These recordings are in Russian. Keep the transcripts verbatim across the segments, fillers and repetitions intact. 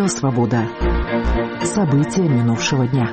Радио «Свобода». События минувшего дня.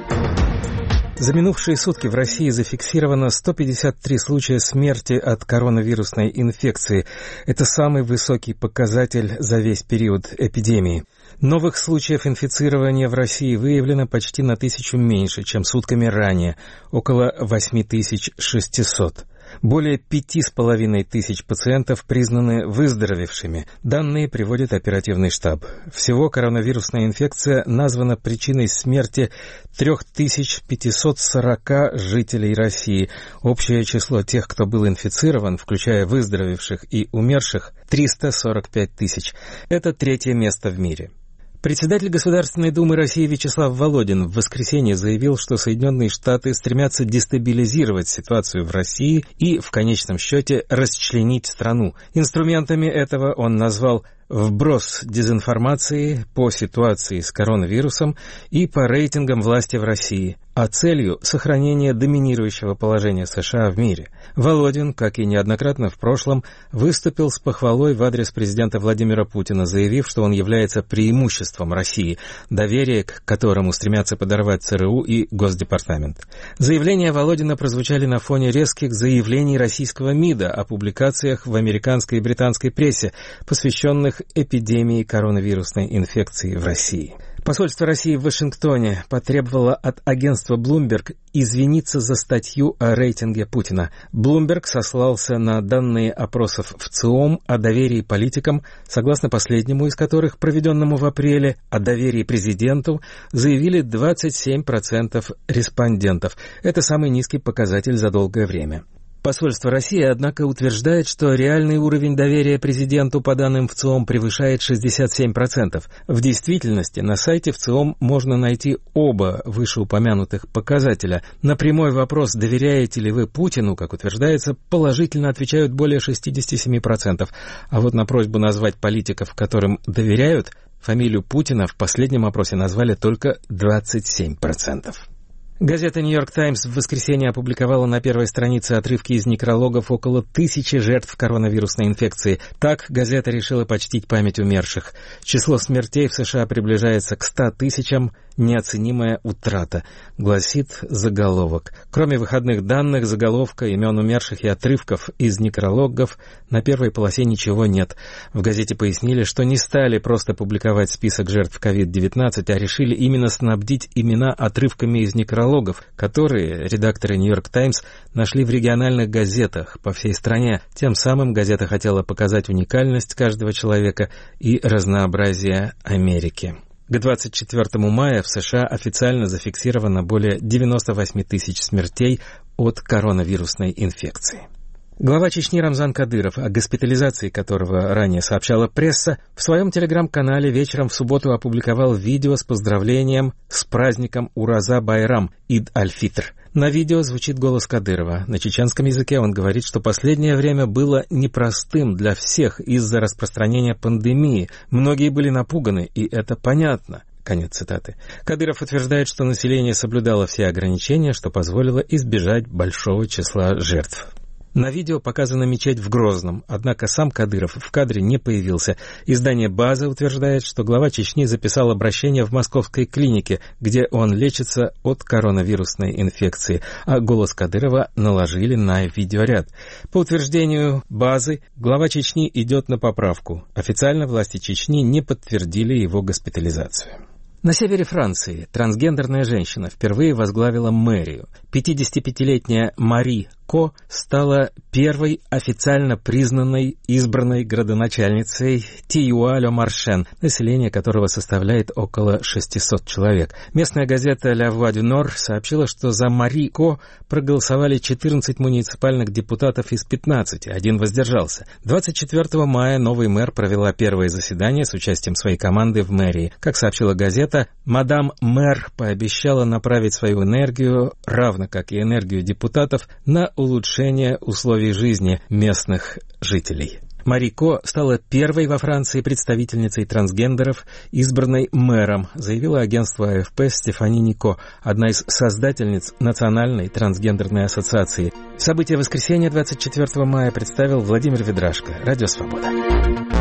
За минувшие сутки в России зафиксировано сто пятьдесят три случая смерти от коронавирусной инфекции. Это самый высокий показатель за весь период эпидемии. Новых случаев инфицирования в России выявлено почти на тысячу меньше, чем сутками ранее, около восемь тысяч шестьсот. Более пяти с половиной тысяч пациентов признаны выздоровевшими. Данные приводит оперативный штаб. Всего коронавирусная инфекция названа причиной смерти три тысячи пятьсот сорок жителей России. Общее число тех, кто был инфицирован, включая выздоровевших и умерших, триста сорок пять тысяч. Это третье место в мире. Председатель Государственной Думы России Вячеслав Володин в воскресенье заявил, что Соединенные Штаты стремятся дестабилизировать ситуацию в России и, в конечном счете, расчленить страну. Инструментами этого он назвал вброс дезинформации по ситуации с коронавирусом и по рейтингам власти в России, а целью — сохранение доминирующего положения США в мире. Володин, как и неоднократно в прошлом, выступил с похвалой в адрес президента Владимира Путина, заявив, что он является преимуществом России, доверие к которому стремятся подорвать ЦРУ и Госдепартамент. Заявления Володина прозвучали на фоне резких заявлений российского МИДа о публикациях в американской и британской прессе, посвященных эпидемии коронавирусной инфекции в России. Посольство России в Вашингтоне потребовало от агентства Bloomberg извиниться за статью о рейтинге Путина. Bloomberg сослался на данные опросов в ЦИОМ о доверии политикам, согласно последнему из которых, проведенному в апреле, о доверии президенту заявили двадцать семь процентов респондентов. Это самый низкий показатель за долгое время. Посольство России, однако, утверждает, что реальный уровень доверия президенту по данным ВЦИОМ превышает шестьдесят семь процентов. В действительности на сайте ВЦИОМ можно найти оба вышеупомянутых показателя. На прямой вопрос, доверяете ли вы Путину, как утверждается, положительно отвечают более шестьдесят семь процентов. А вот на просьбу назвать политиков, которым доверяют, фамилию Путина в последнем опросе назвали только двадцать семь процентов. Газета «Нью-Йорк Таймс» в воскресенье опубликовала на первой странице отрывки из некрологов около тысячи жертв коронавирусной инфекции. Так газета решила почтить память умерших. Число смертей в США приближается к ста тысячам. Неоценимая утрата, гласит заголовок. Кроме выходных данных, заголовка, имен умерших и отрывков из некрологов, на первой полосе ничего нет. В газете пояснили, что не стали просто публиковать список жертв ковид девятнадцать, а решили именно снабдить имена отрывками из некрологов, которые редакторы «Нью-Йорк Таймс» нашли в региональных газетах по всей стране. Тем самым газета хотела показать уникальность каждого человека и разнообразие Америки. К двадцать четвёртому мая в США официально зафиксировано более девяносто восемь тысяч смертей от коронавирусной инфекции. Глава Чечни Рамзан Кадыров, о госпитализации которого ранее сообщала пресса, в своем телеграм-канале вечером в субботу опубликовал видео с поздравлением с праздником Ураза-Байрам, Ид-аль-Фитр. На видео звучит голос Кадырова. На чеченском языке он говорит, что последнее время было непростым для всех из-за распространения пандемии. Многие были напуганы, и это понятно. Конец цитаты. Кадыров утверждает, что население соблюдало все ограничения, что позволило избежать большого числа жертв. На видео показана мечеть в Грозном, однако сам Кадыров в кадре не появился. Издание «База» утверждает, что глава Чечни записал обращение в московской клинике, где он лечится от коронавирусной инфекции, а голос Кадырова наложили на видеоряд. По утверждению «Базы», глава Чечни идет на поправку. Официально власти Чечни не подтвердили его госпитализацию. На севере Франции трансгендерная женщина впервые возглавила мэрию. пятидесятипятилетняя Мари Ко стала первой официально признанной избранной градоначальницей Тиюа-ле-Маршен, население которого составляет около шестисот человек. Местная газета «Ля Вуа дю Нор» сообщила, что за Мари Ко проголосовали четырнадцать муниципальных депутатов из пятнадцати, один воздержался. двадцать четвёртого мая новый мэр провела первое заседание с участием своей команды в мэрии. Как сообщила газета, мадам мэр пообещала направить свою энергию, равно как и энергию депутатов, на улучшение условий жизни местных жителей. Мари Ко стала первой во Франции представительницей трансгендеров, избранной мэром, заявила агентство а эф пэ Стефани Нико, одна из создательниц Национальной трансгендерной ассоциации. События воскресенья двадцать четвёртого мая представил Владимир Ведрашко. Радио «Свобода».